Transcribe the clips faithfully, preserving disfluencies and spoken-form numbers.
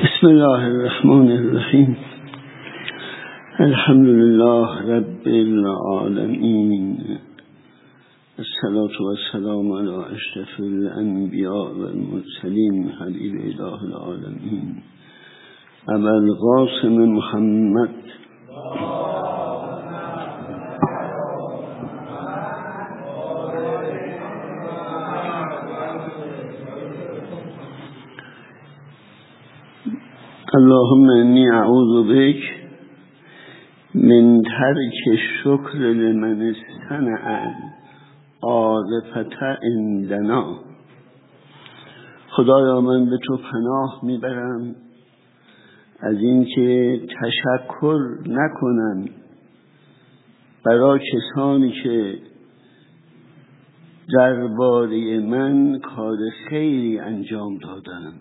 بسم الله الرحمن الرحیم. الحمد لله رب العالمین، الصلاة والسلام علی اشرف الانبیاء والمرسلین، حبیب اله العالمین ابوالقاسم محمد اللهم انی اعوذ بک من ترک شکر لمن استنع عاطفة عندنا. خدایا من به تو پناه میبرم از اینکه تشکر نکنم برای کسانی که درباره من کار خیری انجام دادند،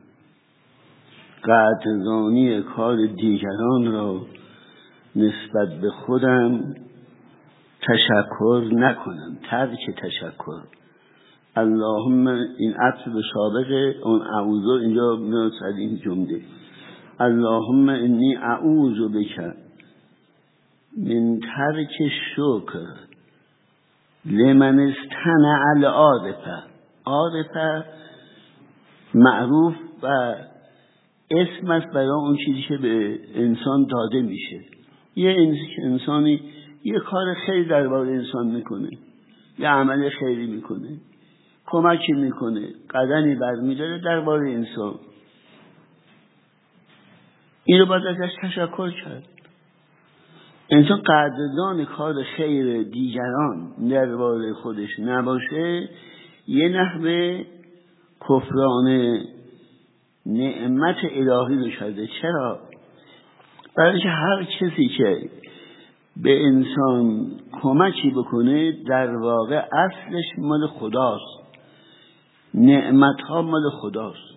قدردانی کار دیگران را نسبت به خودم تشکر نکنم، ترک تشکر. اللهم، این عطف به سابق اون اعوذ اینجا میاد سر این جمله. اللهم انی اعوذ بک من ترک شکر لمن استنع العاطفة. عاطفه معروف و اسم است برای اون چیزی که به انسان داده میشه. یه انسانی یه کار خیلی درباره انسان میکنه، یه عمل خیری میکنه، کمکی میکنه، قدمی برمیداره درباره انسان، این رو باید ازش تشکر کرد. انسان قدردان کار خیر دیگران درباره خودش نباشه، یه نحوه کفران نعمت الهی رو کرده. چرا؟ برای اینکه هر کسی که به انسان کمکی بکنه در واقع اصلش مال خداست، نعمت ها مال خداست.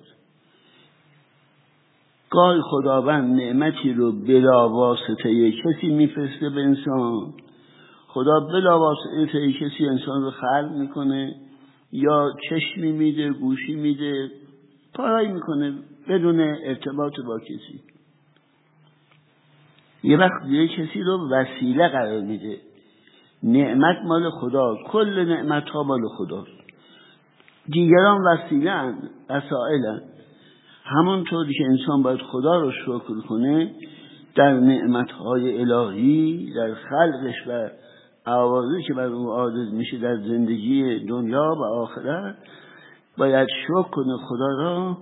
گاهی خداوند نعمتی رو بلا واسطه کسی میفرسته به انسان، خدا بلا واسطه کسی انسان رو خلق میکنه، یا چشمی میده، گوشی میده، کارایی میکنه بدون ارتباط با کسی. یه وقت یه کسی رو وسیله قرار میده. نعمت مال خدا، کل نعمت ها مال خداست، دیگران وسیله اند، وسائل اند. همونطوری که انسان باید خدا رو شکر کنه در نعمت های الهی، در خلقش و عوارضی که بر او عارض میشه در زندگی دنیا و آخرت، باید شکر کنه خدا را،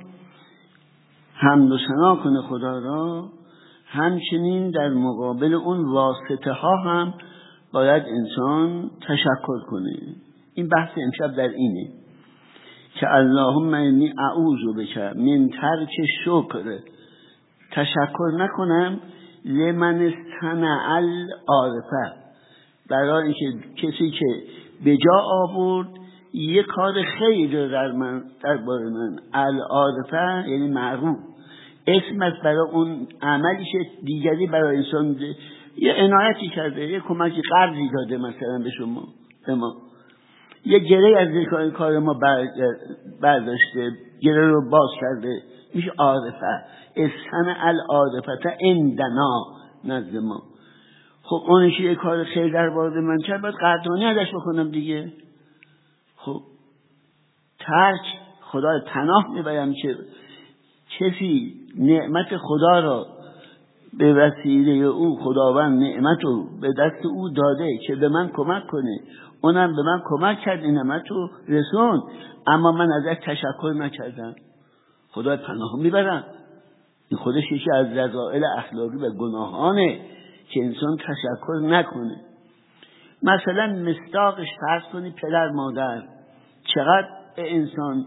حمد و ثنا کنه خدا را. همچنین در مقابل اون واسطه ها هم باید انسان تشکر کنه. این بحث امشب در اینه که اللهم انی اعوذ بک من ترک شکر، تشکر نکنم لمن استنع العاطفة، برای اینکه کسی که به جا آورد یه کار خیر در من، درباره من، العاطفه یعنی معروف، اسم است برای اون عملی که دیگری برای انسان ده. یه عنایتی کرده، یه کمکی، قرضی داده مثلا به شما، به ما یه گره از کار ما برداشته، گره رو باز کرده، میشه عاطفه. استنع العاطفة عندنا، نزد ما. خب اونی که یه کار خیر درباره من کرد باید قدردانی ازش بکنم دیگه. خب ترک، خدا پناه میبرم که کسی نعمت خدا را به وسیله او، خداوند نعمت رو به دست او داده که به من کمک کنه، اونم به من کمک کرد، این نعمت رو رسون، اما من ازش تشکر نکردم. خدا پناه میبرم. این خودش یکی از رذائل اخلاقی و گناهانه که انسان تشکر نکنه. مثلا مصداقش فرض کنی پدر مادر چقدر به انسان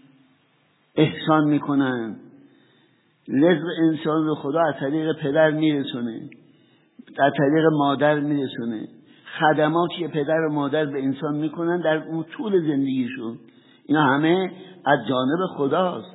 احسان میکنن، رزق انسان رو خدا از طریق پدر میرسونه، از طریق مادر میرسونه. خدماتی که پدر و مادر به انسان میکنن در اون طول زندگیشون، اینا همه از جانب خداست.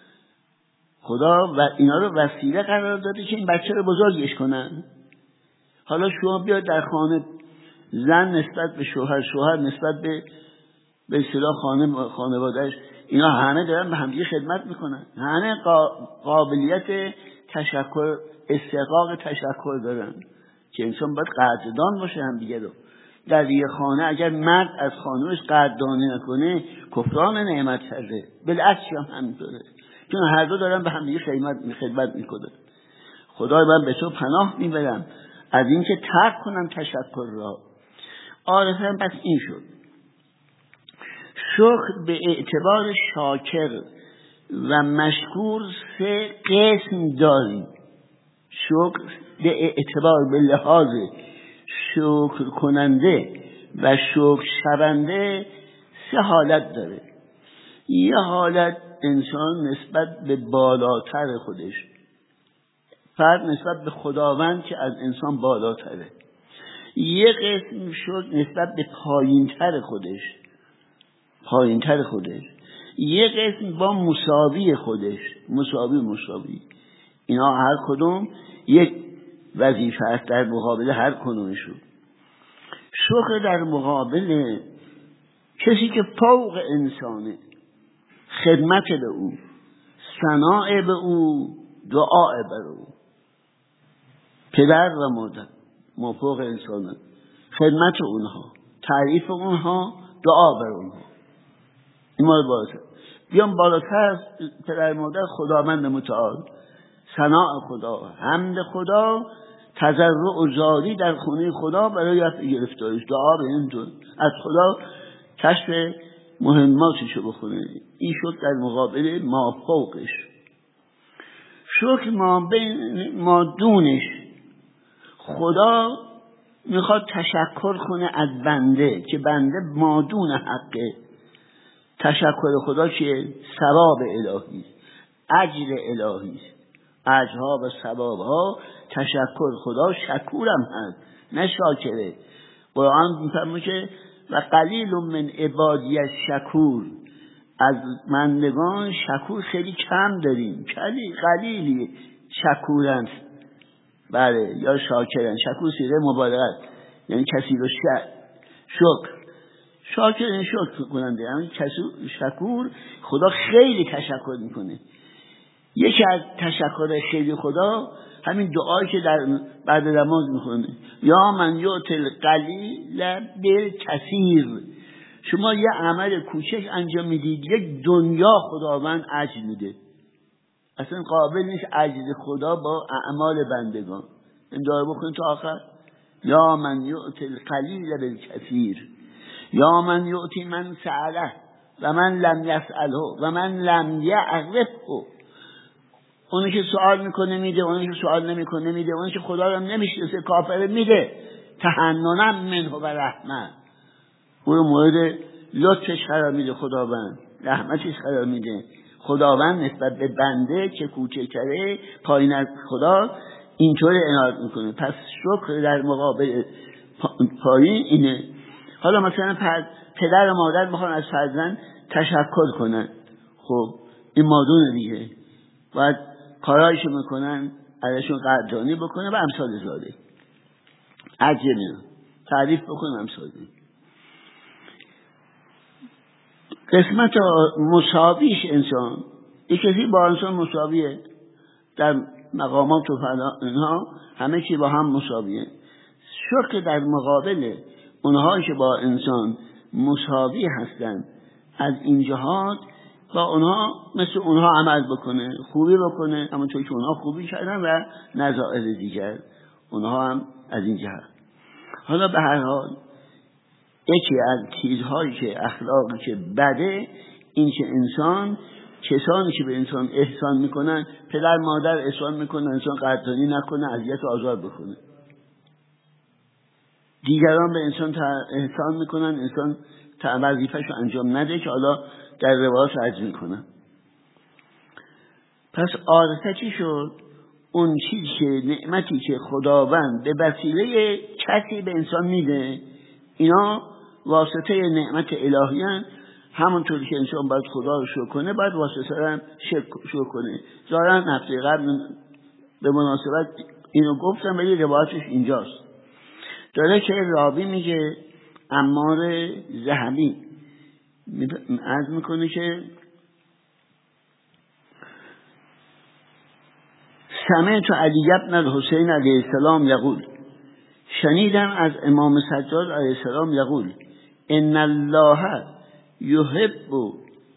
خدا و اینا رو وسیله قرار داده که این بچه رو بزرگش کنن. حالا شما بیاد در خانه، زن نسبت به شوهر، شوهر نسبت به به اصطلاح خانه خانواده‌اش اینا همه دارن به همدیگه خدمت میکنن، همه قابلیت تشکر، استحقاق تشکر دارن که انسان باید قدردان باشه همدیگه رو. در یه خانه اگر مرد از خانوش قدردانی نکنه کفران نعمت کرده، بالعکس هم همینطوره، چون هر دو دارن به همدیگه خدمت خدمت میکنن. خدای من به تو پناه میبرم از اینکه ترک کنم تشکر را. عارفان پس این شد. شکر به اعتبار شاکر و مشکور سه قسم داریم. شکر به اعتبار به لحاظ شکر کننده و شکر شونده سه حالت داره. یه حالت انسان نسبت به بالاتر خودش، فرد نسبت به خداوند که از انسان بالاتره. یه قسم شکر نسبت به پایینتر خودش، پایینتر خودش. یه قسم با مساوی خودش، مساوی مساوی. اینا هر کدوم یک وظیفه است در مقابل هر کدومشون. شکر در مقابل کسی که فوق انسانه، خدمت به او، ثناء به او، دعا بر او. پدر و مادر ما فوق انسانه، خدمت اونها، تعریف اونها، دعا بر اونها. این مال بالاتر. بیام بالاتر پدر مادر خداوند متعال، ثناء خدا، حمد خدا، تضرع و زاری در خونه خدا برای رفع گرفتاریش، دعا به این دو از خدا کشف مهماتشو بخونه. این شکر در مقابل ما فوقش. شکر ما بین ما دونش. خدا میخواد تشکر کنه از بنده که بنده مادون حقه. تشکر خدا که ثواب الهی، اجر الهی، اجرها و ثوابها. تشکر خدا شکورم هست نه شاکره. قرآن میفرمه که و قلیل من عبادی شکور، از بندگان شکور خیلی کم داریم، خیلی قلیلی شکورن، بله، یا شاکرن. شکور صیغه مبالغه، یعنی کسی رو شکر شاکر این شکر کننده، یعنی کسی شکور. خدا خیلی تشکر میکنه. یکی از تشکر خیلی خدا همین دعایی که در بعد نماز میخونه، یا من یؤتی القلیل بالکثیر. شما یه عمل کوچک انجام میدید، یک دنیا خداوند اجر میده. اصلا قابل نیست اجر خدا با اعمال بندگان. این دعا بخونید تا آخر. یا من یؤتی القلیل بالکثیر، یا من یؤتی من سأله و من لم یسأله و من لم یعرفه. اونی که سوال میکنه میده، اونی که سوال نمیکنه میده، اونی که خدا رو نمیشناسه کافر میده. تحننم منه و رحمت. اون مورد لطفش قرار میده خداوند، رحمتش قرار میده. خداوند نسبت به بنده که کوچکتره، پایین از خدا، اینطور عنایت میکنه. پس شکر در مقابل پایین اینه. حالا مثلا پدر و مادر میخوان از فرزند تشکر کنن، خب این مادون دیگه باید کارایشو میکنن، ازشون قدردانی بکنه و امثال زاده عجب میدن تعریف بکنه امثال. قسمت مساویش انسان، یک کسی با انسان مساویه در مقامات و اینها، همه چی با هم مساویه. شکر در مقابل اونهایی که با انسان مساوی هستن از این جهات، با اونها مثل اونها عمل بکنه، خوبی بکنه همونطور که اونها خوبی کردن و نظائر دیگر اونها هم از این جهت. حالا به هر حال یکی از چیزهایی که اخلاقی که بده این که انسان، کسانی که به انسان احسان میکنن، پدر مادر احسان میکنن، انسان قدردانی نکنه، اذیت و آزار بکنه. دیگران به انسان احسان میکنن، انسان وظیفه‌شو انجام نده که حالا در روایات عرض میکنن. پس عارفه چی شد؟ اون چیزی که نعمتی که خداوند به وسیله کسی به انسان میده، اینا واسطه نعمت الهی هستند. همونطوری که انسان باید خدا رو شکر کنه، باید واسطه رو هم شکر کنه. ظاهرا هفته قبل به مناسبت اینو گفتم، ولی روایتش اینجاست. داره که راوی میگه، عمار ذهبی عرض میکنه که سمعت علی بن الحسین علیه السلام یقول، شنیدم از امام سجاد علیه السلام یقول ان الله یحب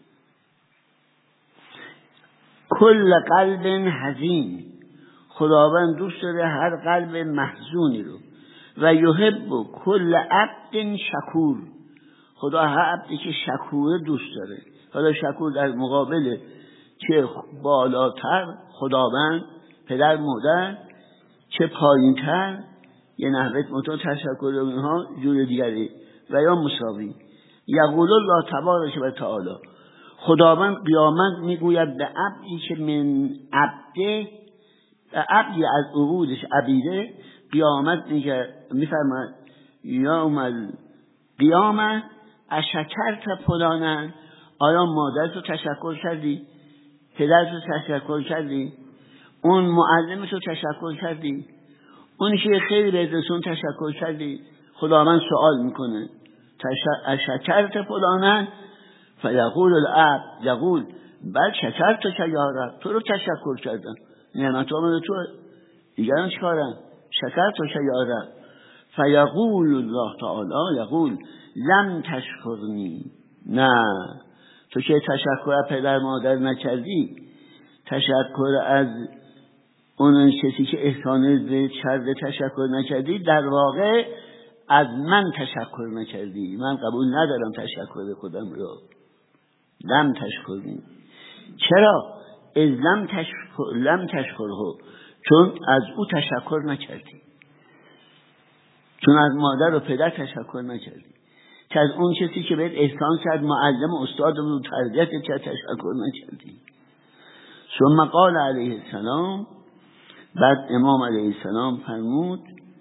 کل قلب حزین، خداوند دوست داره هر قلب محزونی رو، و یحب کل عبد شکور، خدا هر عبدی که شکوره دوست داره. حالا شکور در مقابل چه بالاتر خداوند پدر مادر، چه پایینتر یه نحوه متون تشکر اونها جور دیگری و یا مساوی. یقول الله تبارک و تعالی، خداوند قیامت میگوید به عبدی که من عبده، عبدی از عبودش عبیده، قیامت میگه میفرماید یوم القیامه اشکرت فلانا، آیا مادرتو تشکر کردی؟ پدرتو تشکر کردی؟ اون معلمتو تشکر کردی؟ اون که خیلی به رسون تشکر کردی؟ خداوند سوال میکنه اشکرت فلانا، فیقول العبد، یقول بل شکرت که یا رب، تو رو تشکر کردم، نعمت آمد تو، دیگران چیکارن؟ شکرت که یا رب. فیقول الله تعالی، یقول لم تشکرنی، نه تو که تشکر از پدر مادر نکردی، تشکر از اون کسی که احسان به کرده تشکر نکردی، در واقع از من تشکر نکردی، من قبول ندارم تشکر خودم رو. لم تشکرنی، چرا؟ از لم تشکر لم تشکره، چون از او تشکر نکردی، چون از مادر و پدر تشکر نکردی، که از اون کسی که بهت احسان کرد، معلم و استاد و تربیت کرد، تشکر نکردی. ثم قال علیه السلام، بعد امام علیه السلام فرمود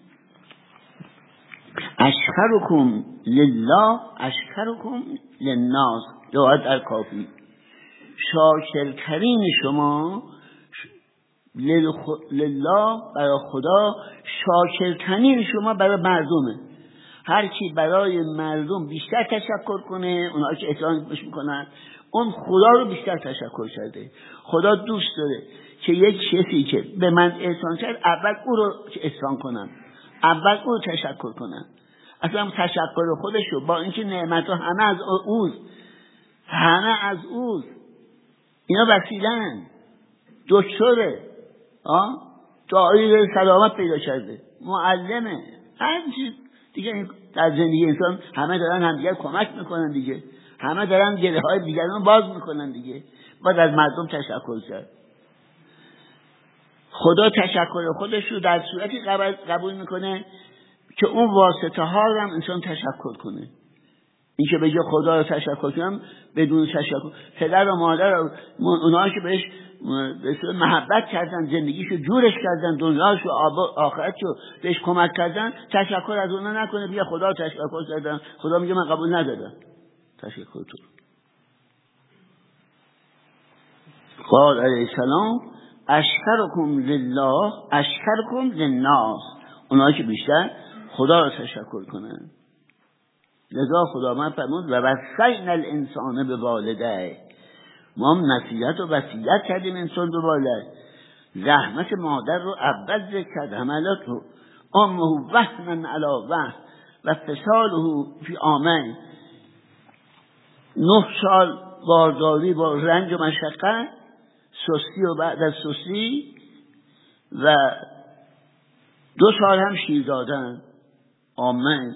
اشکرکم لله اشکرکم للناس، دعا در کافی، شاکرترین شما لله برای خدا، شاکرترین شما برای مردمه. هر کی برای مردم بیشتر تشکر کنه، اونها که احسان بهش میکنن، اون خدا رو بیشتر تشکر کرده. خدا دوست داره که یک کسی که به من احسان کرد، اول او رو احسان کنم، اول او رو تشکر کنم. اصلا تشکر خودشو با اینکه نعمت‌ها همه از اوست، همه از اوست، اینا وسیله‌اند. دکتره، آه دایی سلامت پیدا کرده، معلمه، هر چیز دیگه در زندگی انسان همه دارن همدیگر کمک میکنن دیگه، همه دارن گره های دیگران باز میکنن دیگه. باید از مردم تشکر کرد. خدا تشکر خودش رو در صورتی قبول میکنه که اون واسطه ها رو هم انسان تشکر کنه. این که بگه خدا رو تشکر کنم بدون تشکر، پدر و مادر و اونها که بهش به محبت کردن، زندگیشو جورش کردن، دنیاشو آخرتشو بهش کمک کردن، تشکر از اونها نکنه بیا خدا رو تشکر کردن، خدا میگه من قبول ندادم تشکر تو. قال علیه السلام اشکرکم لله اشکرکم للناس، اونها که بیشتر خدا رو تشکر کنن. لذا خدا من فرمود و وصینا الانسان بوالديه، ما هم نصیحت و وصیت کردیم انسان به والد. زحمت مادر رو اول ذکر کرد، حملت رو امه وهنا علی وهن و فصاله فی عامین، نه سال بارداری با رنج و مشقت، سستی و بعد از سستی، و دو سال هم شیر دادن. آمین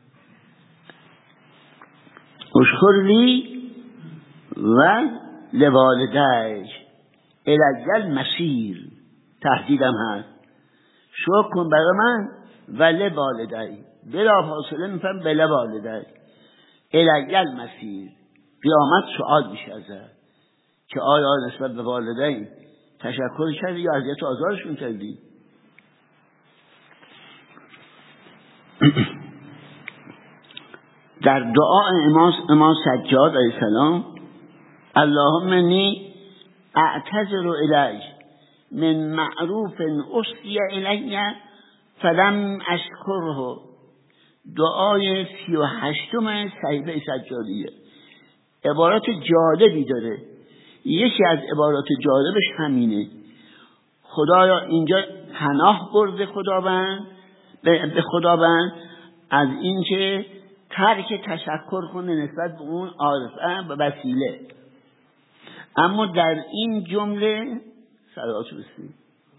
اشکر لی و لوالدیک الی المصیر، تهدیدم هست، شکر کن برای من و لوالدیک، بلا فاصله میفهم بلا والدیک الی المصیر، قیامت سؤال میشه ازت که آیا نسبت به والدین تشکر کردی یا اذیت و آزارشون کردی؟ در دعا امام امام سجاد علیه السلام اللهم انی اعتذر الیک من معروف اسدی الی فلم اشکره، دعای سی و هشتم صحیفه سجادیه. عبارات جالبی داره. یکی از عبارات جالبش همینه، خدایا اینجا پناه برده خداوند به خداوند از اینکه ترک تشکر کنه نسبت به اون عارفه و وسیله. اما در این جمله صلوات بسید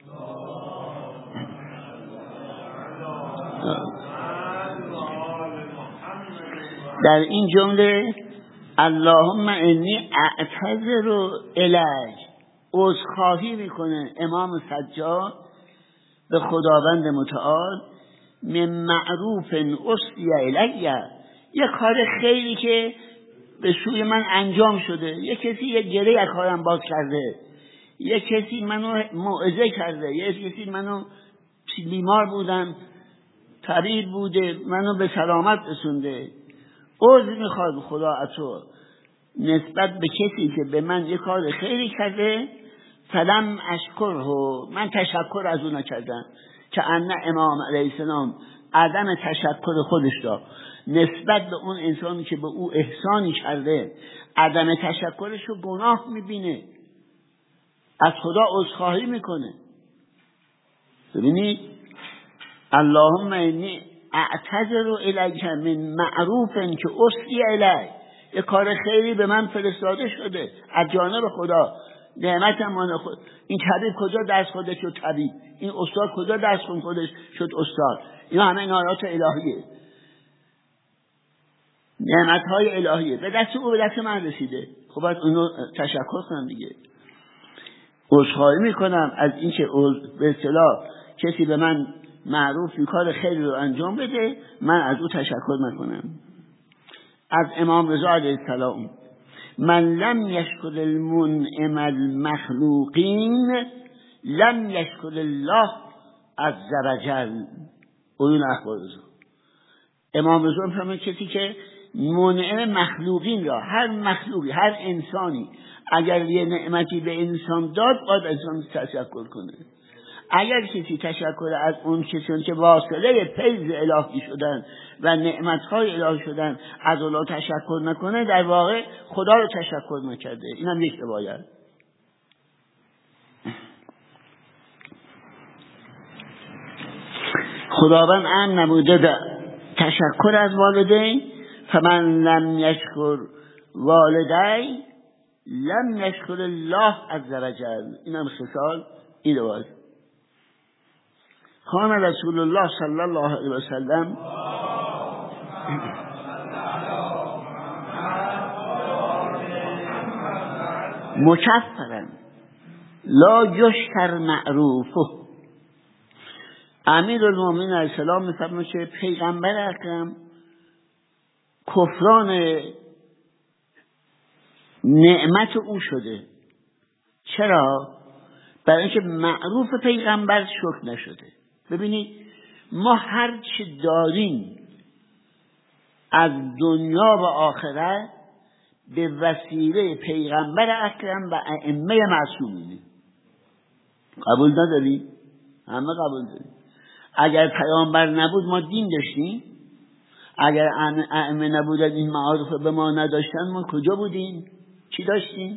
در این جمله اللهم انی اعتذر الیک، عذرخواهی میکنه امام سجاد به خداوند متعال من معروف اصلی الیه، یه کار خیری که به سوی من انجام شده، یه کسی یه گره از کارم باز کرده، یه کسی منو موعظه کرده، یه کسی منو بیمار بودم طبیب بوده منو به سلامت رسونده، عذر میخواد خدا از تو نسبت به کسی که به من یه کار خیری کرده، فلم اشکره، من تشکر از اون نکردم. که ان امام علیه السلام عدم تشکر خودش را نسبت به اون انسانی که به او احسانی کرده عدم تشکرش رو گناه میبینه، از خدا عذرخواهی میکنه. ببینید اللهم انی اعتذر الیک من معروف که اصلی الیک، یه کار خیری به من فرستاده شده از جانب خدا، نعمت مال خود. این طبیب کجا درس خودش شد طبیب، این استاد کجا درس خودش شد استاد، اینا همه نعمت الهیه، نعمت های الهیه به دست او به دست من رسیده. خب باید اونو تشکر کنم دیگه. عذرخواهی میکنم از اینکه به اصطلاح کسی به من معروف این کار خیلی رو انجام بده، من از او تشکر نکنم. از امام رضا علیه السلام من لم یشکر المنعم المخلوقین لم یشکر الله عز وجل. اون اخبار رضا امام رضا میفهمه کسی که منعم مخلوقین را، هر مخلوقی هر انسانی اگر یه نعمتی به انسان داد باید انسان تشکر کنه. اگر کسی تشکر از اون کسانی که واصله فیض الهی شدن و نعمتهای الهی شدن از الله تشکر نکنه، در واقع خدا رو تشکر نکرده. این هم یک روایت. خداوند ام نموده تشکر از والدین، فمن لم یشکر والدین لم یشکر الله عز وجل. این هم خصال این روایت. کان رسول الله صلی الله علیه و سلم مکفرا لا یشکر معروفه. امیر المؤمنین علیه السلام میفرماید که پیغمبر اکرم کفران نعمت او شده. چرا؟ برای اینکه معروف پیغمبر شکر نشده. ببینید ما هر چه داریم از دنیا و آخرت به وسیله پیغمبر اکرم و ائمه معصومینه. قبول نداری؟ همه قبول داریم. اگر پیامبر نبود ما دین داشتیم؟ اگر ائمه نبودن این معارف به ما نداشتن ما کجا بودیم؟ چی داشتیم؟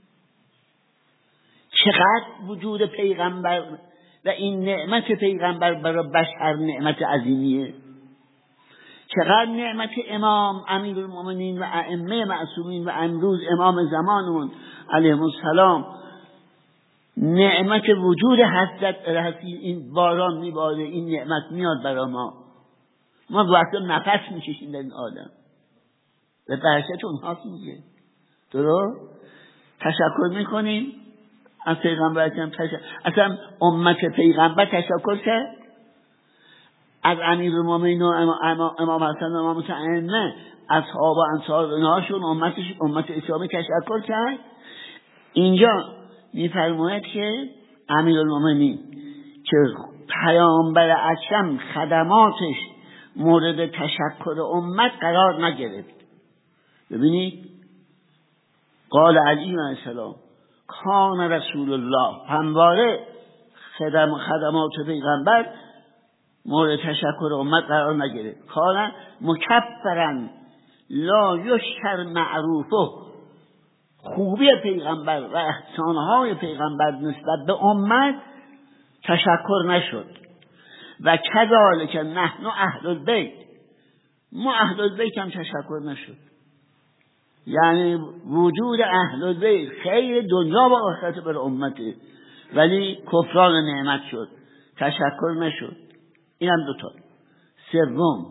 چقدر وجود پیغمبر و این نعمت پیغمبر برای بشر نعمت عظیمیه. چقدر نعمت امام امیرالمومنین و ائمه معصومین و امروز امام زمانمون علیهم السلام نعمت وجود حضرت رسی. این باران میباره، این نعمت میاد برای ما، ما وقتی نفس میکشیم در این عالم به برکت اونها میگه. درست؟ تشکر میکنیم از پیغمبر اکرم. تشکر اصلا امت پیغمبر تشکر کرد از امیرالمومنین و امام حسن و امام حسین، اصحاب و انصار اونهاشون امتش امت اسلامی تشکر کرد. اینجا میفرماید که امیرالمومنین که پیامبر اکرم خدماتش مورد تشکر امت قرار نگرفت. ببینید قال علی علیه السلام کان رسول الله، همواره خدم خدمات پیغمبر مورد تشکر امت قرار نگرفت. کان مکفرا لا یشکر معروفه، خوبی پیغمبر و احسانهای پیغمبر نسبت به امت تشکر نشد. و کذالک نحن اهل البیت، ما اهل البیت هم تشکر نشد. یعنی وجود اهل البیت خیر دنیا و آخرت بر امته، ولی کفران نعمت شد، تشکر نشد. این هم دوتا. سوم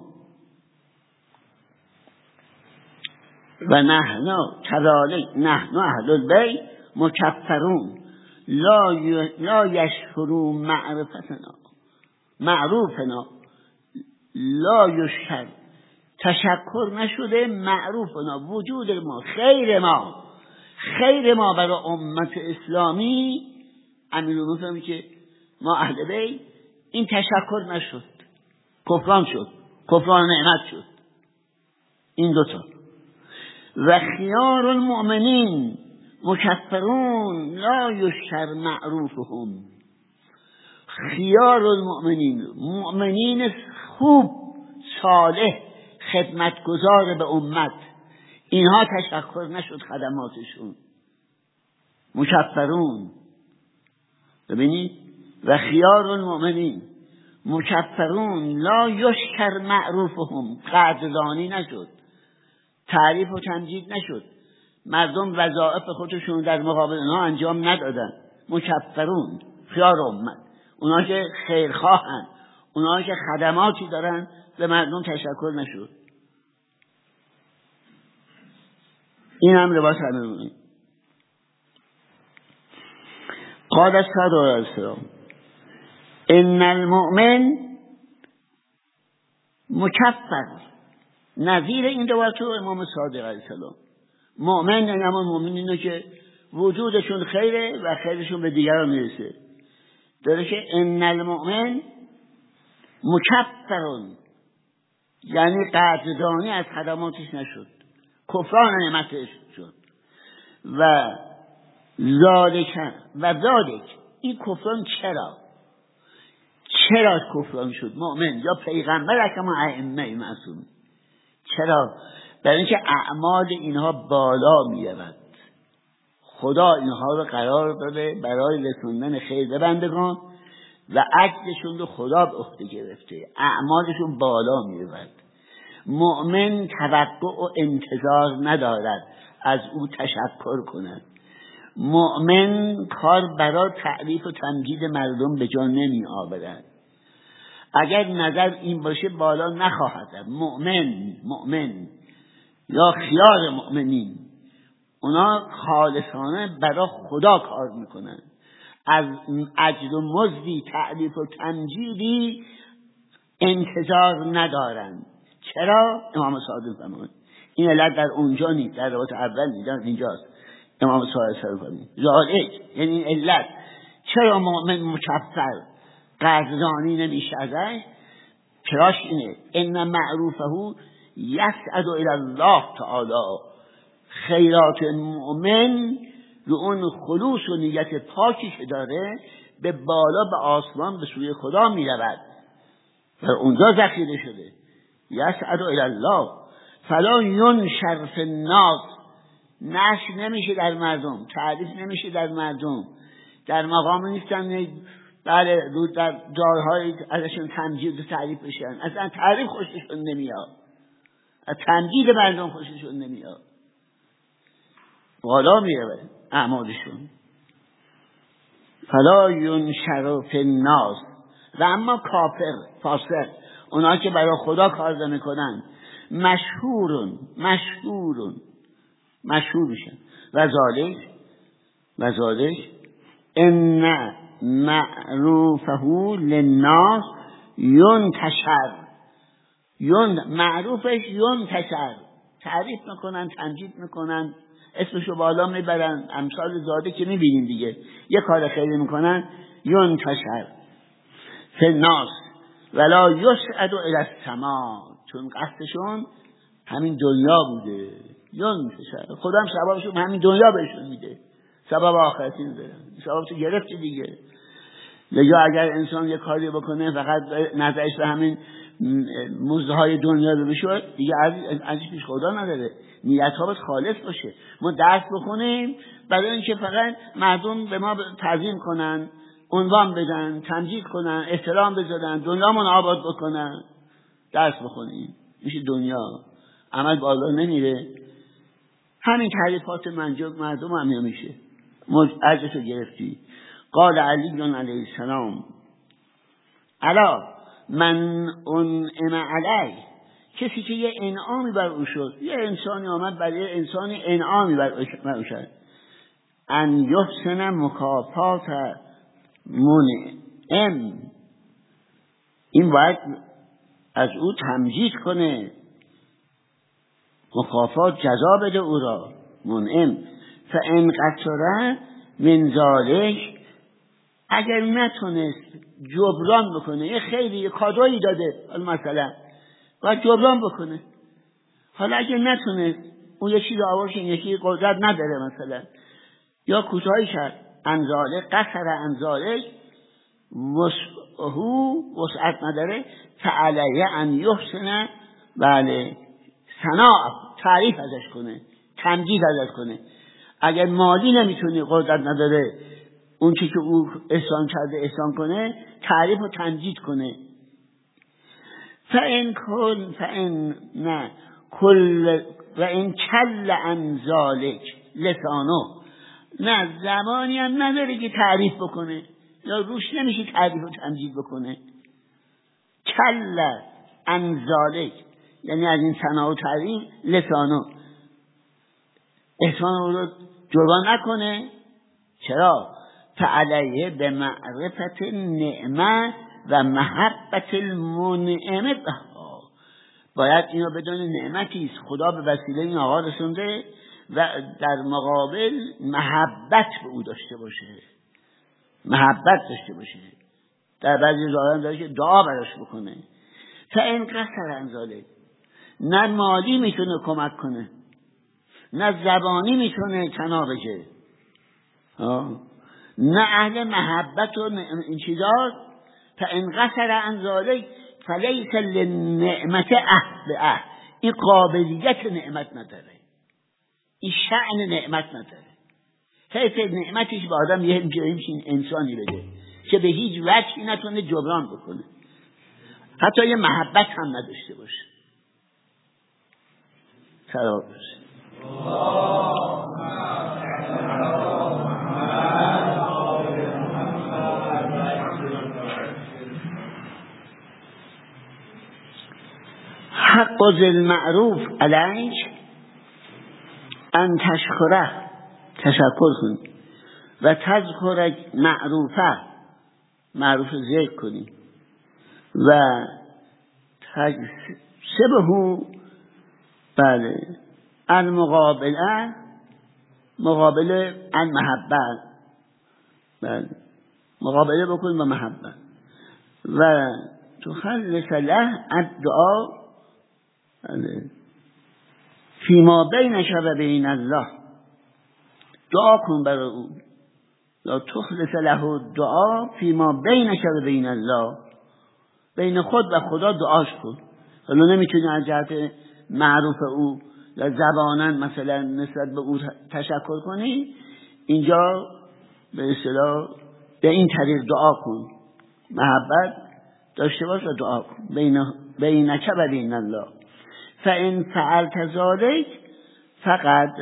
و نحن کذالک نحن اهل البیت مکفرون لا ی... لا یشکرون معرفتنا معروفنا لا یشکر، تشکر نشده معروفنا، وجود ما، خیر ما، خیر ما برای امت اسلامی. امیرالمومنین فهمی که ما اهل بیت، این تشکر نشد، کفران شد، کفران نعمت شد. این دوتا. و خیار المؤمنین مکفرون لا یشکر معروفهم، خیار المؤمنین، مؤمنین خوب صالح خدمتگزار به امت، اینها تشکر نشد خدماتشون. مکفرون، ببینید، و خیار المؤمنین مکفرون لا یشکر معروفهم، قدردانی نشد، تعریف و تمجید نشد، مردم وظایف خودشون در مقابل اونها انجام ندادن. مکفرون، خیار امت، اونها که خیرخواهن، اونها که خدماتی دارن، به مردم تشکر نشد. این هم لباس امیرالمومنین. قال الصادق علیه السلام ان المؤمن مکفر، نظیر این روایت امام صادق علیه السلام. مؤمن یعنی همون مؤمنینه که وجودشون خیره و خیرشون به دیگران میرسه. داره که ان المؤمن مکفرون، یعنی قدردانی از خدماتش نشد، کفران نعمتش شد. و ذالک و ذالک، این کفران چرا چرا کفران شد مؤمن یا پیغمبر اکرم ائمه معصوم؟ چرا؟ برای اینکه اعمال اینها بالا میرود. خدا اینها رو قرار داده برای رسوندن خیر به بندگان و عجزشون رو خدا به عهده گرفته، اعمالشون بالا میرود. مؤمن توقع و انتظار ندارد از او تشکر کند. مؤمن کار برای تعریف و تمجید مردم به جا نمی آورد. اگر نظر این باشه بالا نخواهد رفت. مؤمن مؤمن یا خیار مؤمنین، اونا خالصانه برای خدا کار میکنن، از اجر و مزدی تعریف و تمجیدی انتظار ندارن. چرا؟ امام صادق فرمود این علت در اونجا نیست، در روایت اول نیست، اینجاست. امام صادق فرمود ذالک، یعنی این علت چرا مؤمن مکفر قدردانی نمیشه ازش، چراش اینه ان معروفه یسعد الی الله تعالی، خیرات مؤمن رو اون خلوص و نیت پاکی که داره به بالا به آسمان به سوی خدا میرود و اونجا ذخیره شده. یسعد الی الله فلا ینشر فی الناس، نشر نمیشه در مردم، تعریف نمیشه در مردم، در مقام نیستن بله رو در جایهای ازشون تمجید و تعریف بشن، اصلا تعریف خوششون نمیاد، از تمجید مردم خوششون نمیاد، بالا میره اعمالشون. فلا ینشر فی الناس. و اما کافر فاسق، اونا که برای خدا کار نمیکنن، مشهورون مشهورون مشهور میشن. و ذالک و ذالک ان معروفه للناس ینتشر، ین معروفش ینتشر، تعریف میکنن، تمجید میکنن، اسمشو بالا میبرن. امثال زاده که میبینیم دیگه، یه کار خیلی میکنن ینتشر فی الناس ولا یسعد الی السما، چون قصدشون همین دنیا بوده. ینتشر، خدا هم ثوابشون همین دنیا بهشون میده، ثواب آخرتی نداره، ثوابشو گرفت دیگه. لذا اگر انسان یه کاری بکنه فقط نظرش به همین مزدهای دنیا رو بشه، دیگه ازش پیش خدا نداره. نیت ها باید خالص باشه. ما درس بخونیم برای اینکه فقط مردم به ما تعظیم کنن، عنوان بدن، تمجید کنن، احترام بذارن، دنیامون آباد بکنن، درس بخونیم، میشه دنیا عمل بالا نمیره. همین تعریفات مردم هم میشه. عجزشو گرفتی. قال علی علیه السلام الا من انعم علی، کسی که یه انعامی بر او شد، یه انسانی آمد برای انسانی انعامی بر او شد، ان یحسن مکافات منعم، این باید از او تمجید کنه، مکافات جزا بده او را. منعم فان قصر من ذلک، اگر نتونست جبران بکنه، یه خیلی یه کادویی داده مثلا باید جبران بکنه. حالا اگر نتونست اون یه چیز آورش، این یکی قدرت نداره مثلا، یا کوتاهی کرد، انزاله قصر انزاله وسعهو وسعت نداره، فعلیه ان یحسن، بله، ثنا، تعریف ازش کنه، تمجید ازش کنه. اگر مالی نمیتونه، قدرت نداره، اون چی که او احسان کرده احسان کنه، تعریف و تمجید کنه. فان کن فان نه کل و این کل عن ذالک لسانو، نه زبانی هم نداره که تعریف بکنه، یا روش نمیشه تعریف و تمجید بکنه. کل عن ذالک یعنی از این ثنا و تعریف لسانو، احسان رو جبران نکنه. چرا؟ فعلیه به معرفت نعمه و محبت المنعم بها، باید اینو بدون نعمتی است خدا به وسیله این آقا رسونده و در مقابل محبت به او داشته باشه، محبت داشته باشه. در بعضی جاها داره که دعا براش بکنه. تا این قصر انزاله، نه مالی میتونه کمک کنه، نه زبانی میتونه تنا بگه، نه اهل محبت و این چیزاست. تا این قصر انزاله فلیس للنعمت اهل اهل، این قابلیت نعمت نداره، این شأن نعمت نداره. حیث نعمتش به آدم یه همچین انسانی بده که به هیچ وجهی نتونه جبران بکنه، حتی یه محبت هم نداشته باشه. سلام باشه. حق ذی المعروف علیک ان تشکره، تشکر کنی، و تذکر معروفه، معروف ذکر کنی، و تجسبه، بله، المقابله، مقابله المحبت، بله، مقابله بکن با محبت. و تخلص له الدعا فیما بینک و بین الله، دعا کن برای او. یا تخلص له الدعا فیما بینک و بین الله، بین خود و خدا دعاش کن. حالا نمیتونی از جهت معروف او یا زبانن مثلا نسبت به او تشکر کنی، اینجا به اصطلاح به این طریق دعا کن، محبت داشته باش و دعا کن. بین بینک و بین الله فان فعلت ذلک فقد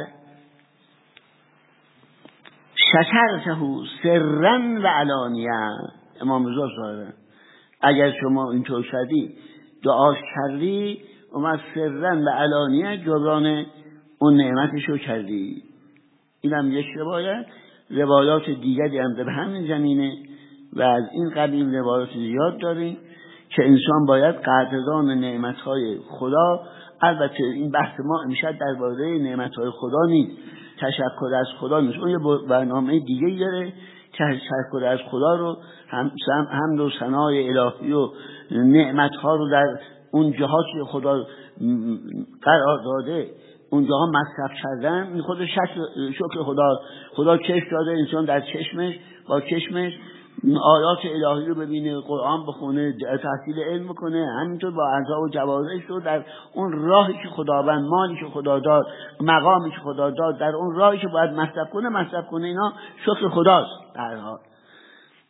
شکرته سرا و علانیه. امام رضا صاحب اگر شما اینطور شدی دعاش کردی، اومد سرا و علانیه جبران اون نعمتشو کردی. اینم یک روایت. روایات دیگری هم در همین زمینه و از این قبیل روایات زیاد داریم که انسان باید قدردان نعمتهای خدا. البته این بحث ما امشب درباره نعمتهای خدا نیست، تشکر از خدا نیست، اون یه برنامه دیگه داره. تشکر از خدا رو هم حمد و ثنای الهی و نعمتها رو در اون جهات که خدا قرار داده اونجاها مصرف کردن، این خود شکر خدا. خدا چشم داده، انسان در چشمش با چشمش آیات الهی رو ببینه، قرآن بخونه، تحصیل علم کنه، همینطور با اعضا و جوارحش رو در اون راهی که خداوند، مالی که خدا داد، مقامی که خدا داد، در اون راهی که باید مصرف کنه مصرف کنه. اینا شکر خداست در حال.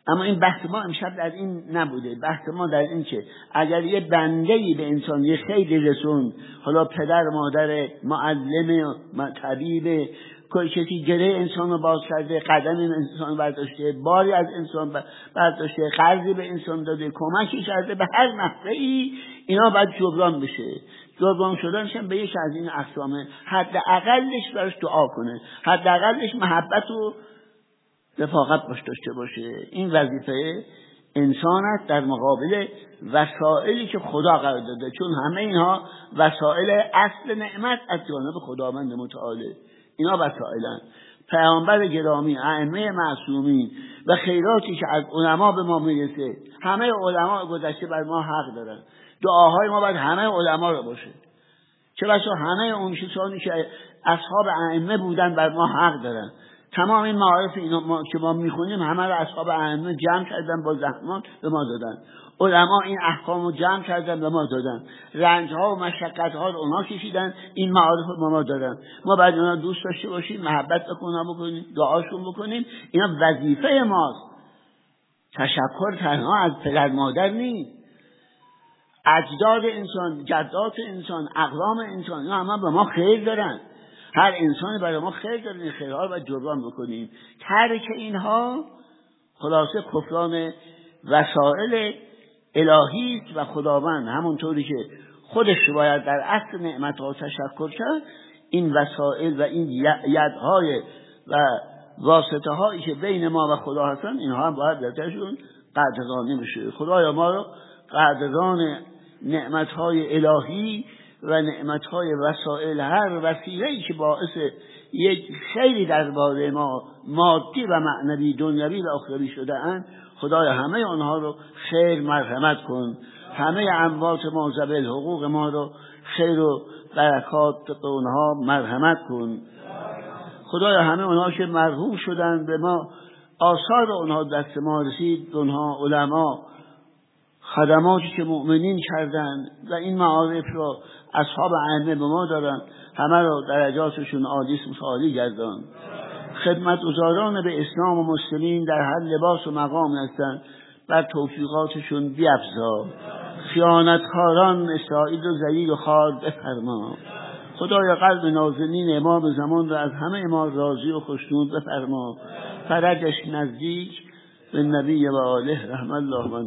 اما این بحث ما امشب در این نبوده. بحث ما در این که اگر یه بنده‌ای به انسان یه خیلی رسون، حالا پدر، مادر، معلم، طبیب، کسی گره انسان رو باز کرده، قدم انسان رو برداشته، باری از انسان برداشته، قرضی به انسان داده، کمکی کرده به هر نحوه‌ای، اینا باید جبران بشه. جبران شدنش هم به یک از این اقسامه. حداقلش براش دعا کنه، حداقلش محبت و رفاقت باش داشته باشه. این وظیفه انسان است در مقابل وسائلی که خدا قرار داده، چون همه اینها وسائل اصل نعمت از جانب خداوند متعالی. اینا وسائلن. پیامبر گرامی، ائمه معصومین و خیراتی که از علما به ما میرسه، همه علما گذشته بر ما حق دارن. دعاهای ما باید همه علما رو باشه. چه بسا همه اون کسانی که اصحاب ائمه بودن بر ما حق دارن. تمام این معارف اینا ما که ما میخونیم همه رو اصحاب ائمه جمع کردن، با زحمات به ما دادن. علما این احکام رو جمع کردن به ما دادن. رنجها و مشقتها رو اونا کشیدن، این معارف رو به ما دادن. ما باید اونا دوست داشته باشیم، محبت بکنیم، بکنیم، دعاشون بکنیم. اینا وظیفه ماست. تشکر تنها از پدر مادر نیست. اجداد انسان، جدات انسان، اقوام انسان، اینا همه به ما خیر دارن. هر انسانی برای ما خیر داره، این خیرها رو باید جبران بکنیم. ترک اینها خلاصه کفران وسائل الهی است و خداوند همونطوری که خودش باید در اصل نعمت‌ها تشکر کرد، این وسائل و این یدهای و واسطه هایی که بین ما و خدا هستن، اینها هم باید درشون قدردانی بشه. خدایا ما رو قدردان نعمت‌های الهی و نعمت‌های وسائل، هر وسیله‌ای که باعث یک خیری درباره ما مادی و معنوی، دنیوی و اخروی شده اند، خدایا همه آنها رو خیر مرحمت کن. همه اموات ما ذوی حقوق ما رو خیر و برکات به اونها مرحمت کن. خدایا همه اونها که مرحوم شدند به ما، آثار اونها دست ما رسید، اونها علما، خدماتی که مؤمنین کردند و این معارف رو اصحاب ائمه به ما دارن، همه رو درجاتشون عالی عالی گردان. خدمتگزاران به اسلام و مسلمین در هر لباس و مقام هستند، بر توفیقاتشون بیفزا. خیانتکاران اسرائیل و ذلیل و خوار بفرما. خدایا قلب نازنین امام زمان رو از همه ما راضی و خوشنود بفرما. فرجش نزدیک به نبی و آله رحم الله.